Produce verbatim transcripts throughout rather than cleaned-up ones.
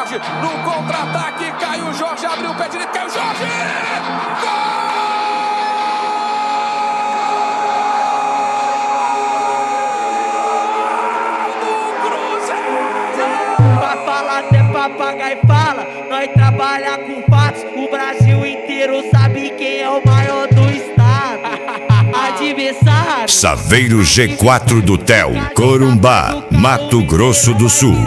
Jorge, no contra-ataque, Caio Jorge, abriu o pé direito, Caio Jorge! Gol! Até papagaio fala, nós trabalha com fatos. O Brasil inteiro sabe quem é o maior do estado. Adversário Saveiro G quatro do Tel, Corumbá, Mato Grosso do Sul.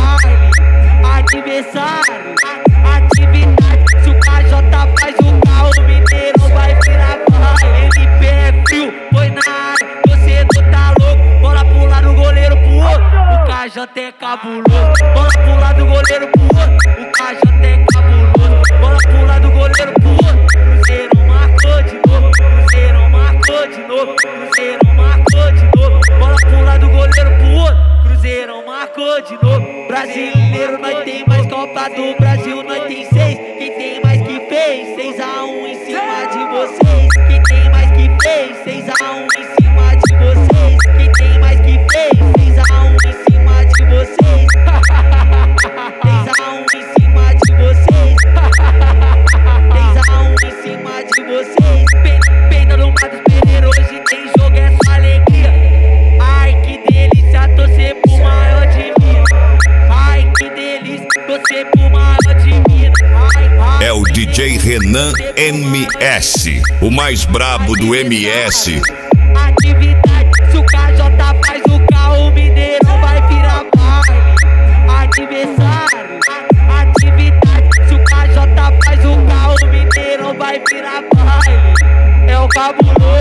Adversário, atividade. Se o K J faz o carro, o mineiro vai virar baile. M P é frio, foi na área, torcedor tá louco. Bola pro lado, goleiro pro outro. O K J é cabuloso. Bola pro lado, goleiro pro outro. O K J é cabuloso. Bola pro lado, goleiro pro outro. Cruzeiro marcou de novo. Cruzeiro marcou de novo. Cruzeiro marcou de novo. Bola pro lado, goleiro pro outro. Cruzeiro marcou de novo. Brasileiro, nós tem mais Copa do Brasil, nós tem seis. Quem tem mais que fez? seis a um em cima de vocês. Quem tem mais que fez? seis a um em cima de vocês. Quem tem mais que fez? seis a um em cima de vocês. seis a um em cima de vocês. seis a um em cima de vocês. Peida no Matos Pereira, hoje tem jogo, é só alegria. Ai, que delícia, torcer pro maior de Minas. Ai, que delícia, torcer pro maior de Minas. Ai, ai, É o D J Renan M S, o mais brabo do M S. Atividade, se o K J faz o carro, o mineiro vai virar baile. Adversário, atividade, se o K J faz o carro, o mineiro vai virar baile. É o cabuloso.